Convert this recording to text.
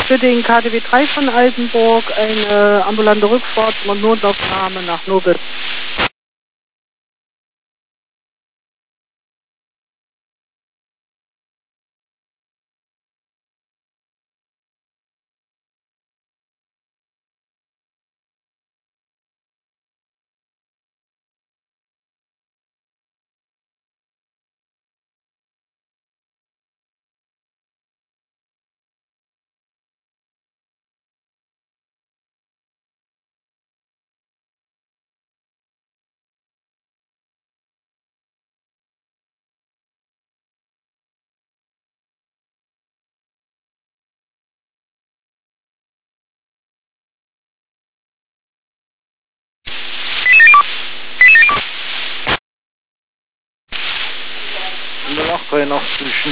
für den KDW 3 von Altenburg eine ambulante Rückfahrt und Notaufnahme nach Nobel. In der Nacht 83